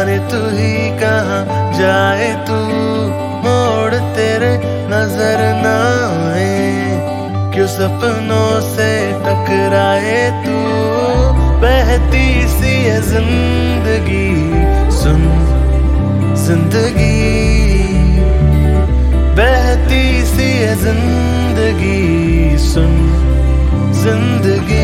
जाने तू ही कहाँ जाए तू, मोड़ तेरे नजर ना आए, क्यों सपनों से टकराए तू। बहती सी है जिंदगी, सुन जिंदगी, बहती सी है जिंदगी, सुन जिंदगी।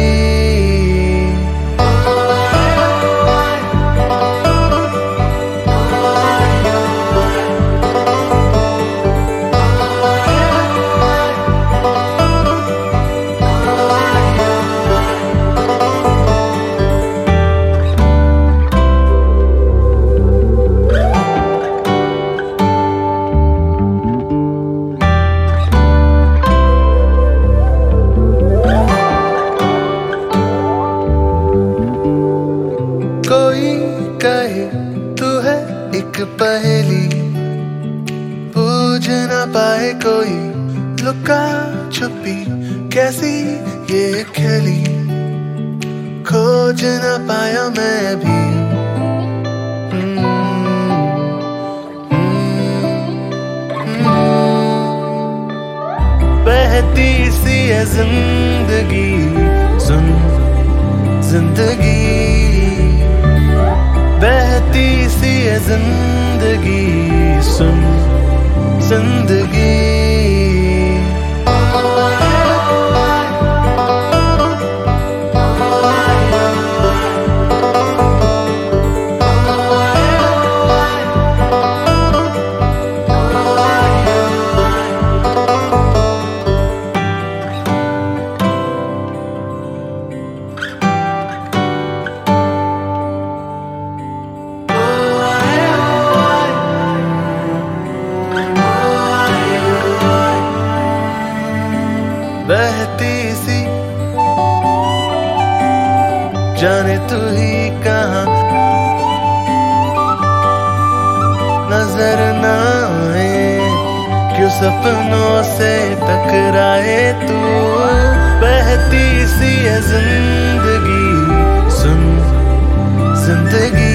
कोई कहे तू है एक पहेली, पूछ ना पाए कोई लुका छुपी कैसी ये खेली, खोज ना पाया मैं भी। बहती सी है जिंदगी, सुन जिंदगी, बहती सी है जिंदगी, सुन जिंदगी। बहती सी जाने तू ही कहाँ नजर ना आए, क्यों सपनों से टकराए तू। बहती सी है जिंदगी, सुन जिंदगी,